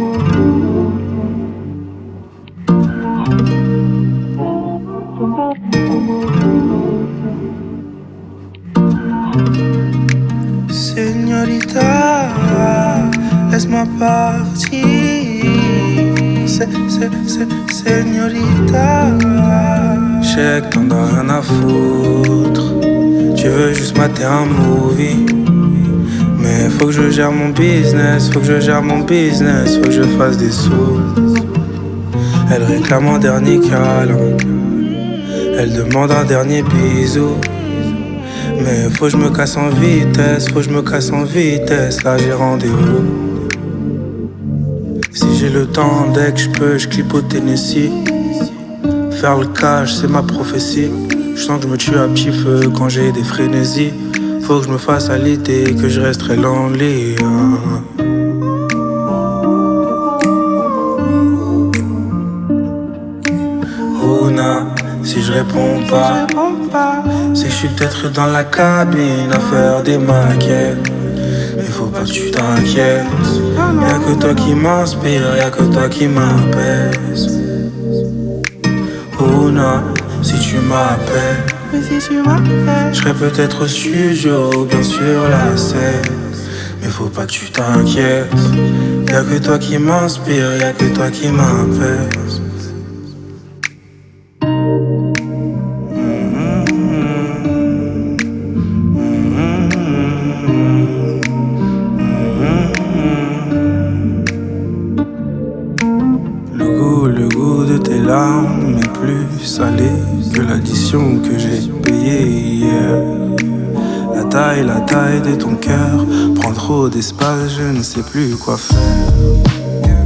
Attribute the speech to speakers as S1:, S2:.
S1: Señorita, laisse-moi partir. Señorita. J'sais que t'en as rien à foutre. Tu veux juste mater un movie. Mais faut que je gère mon business, faut que je gère mon business, faut que je fasse des sous. Elle réclame un dernier câlin, elle demande un dernier bisou. Mais faut que je me casse en vitesse, faut que je me casse en vitesse, là j'ai rendez-vous. Si j'ai le temps, dès que je peux, je clip au Tennessee. Faire le cash, c'est ma prophétie. Je sens que je me tue à petit feu quand j'ai des frénésies. Faut que je me fasse à l'idée que je resterai lonely. Ouna, si je réponds pas, c'est que je suis peut-être dans la cabine à faire des maquettes. Mais faut pas que tu t'inquiètes. Y'a que toi qui m'inspire, y'a que toi qui m'apaise. Ouna, si tu m'appelles, je serai peut-être au studio, bien sûr la scène. Mais faut pas que tu t'inquiètes. Y'a que toi qui m'inspire, y'a que toi qui m'apaise. Le goût de tes larmes est plus salé que l'addition que j'ai payée hier. La taille de ton cœur prend trop d'espace, je ne sais plus quoi faire.